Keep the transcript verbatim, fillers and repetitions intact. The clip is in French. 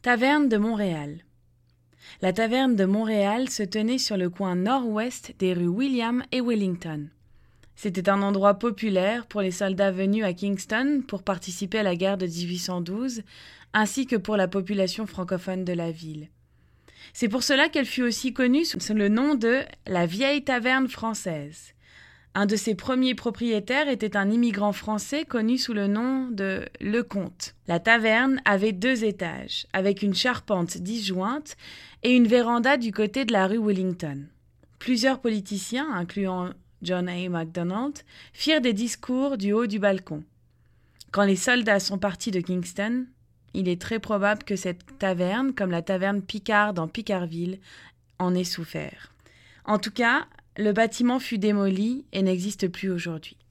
Taverne de Montréal. La taverne de Montréal se tenait sur le coin nord-ouest des rues William et Wellington. C'était un endroit populaire pour les soldats venus à Kingston pour participer à la guerre de dix-huit cent douze, ainsi que pour la population francophone de la ville. C'est pour cela qu'elle fut aussi connue sous le nom de la Vieille Taverne française. Un de ses premiers propriétaires était un immigrant français connu sous le nom de Lecomte. La taverne avait deux étages, avec une charpente disjointe et une véranda du côté de la rue Wellington. Plusieurs politiciens, incluant John A. Macdonald, firent des discours du haut du balcon. Quand les soldats sont partis de Kingston, il est très probable que cette taverne, comme la taverne Picard dans Picarville, en ait souffert. En tout cas, le bâtiment fut démoli et n'existe plus aujourd'hui.